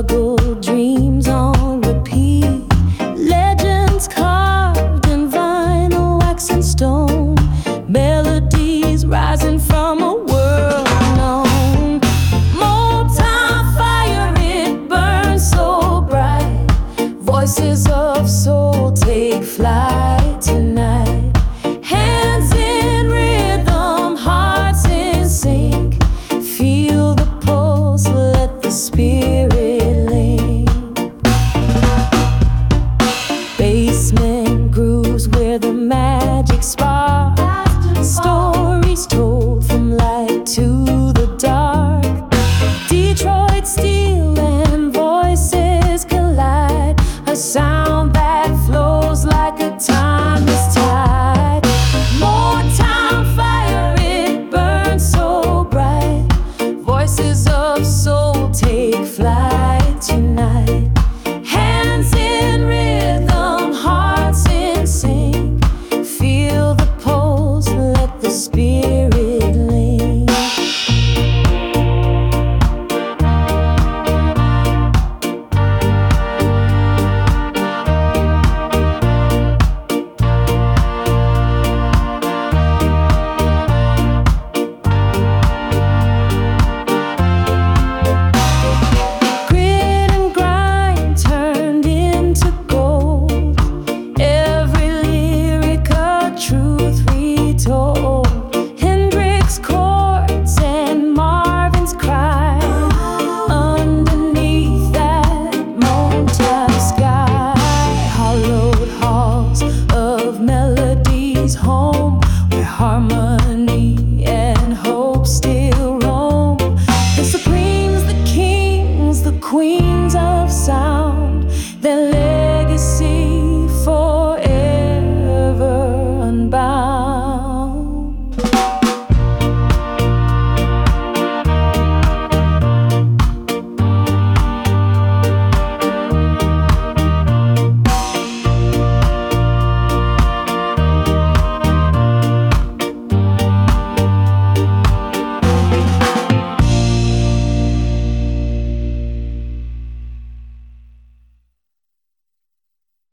struggle, dreams on repeat, legends carved in vinyl, wax and stone, melodies rising from a world unknown. Motown fire, it burns so bright, voices of soul take flight tonight. Hands in rhythm, hearts in sync, feel the pulse, let the spirit link. Basement grooves where the magic spark, stories told from light to the dark. Detroit steel and voices collide, a sound that flows like a timeless tide. Motown fire, it burns so bright, voices of soul take flight.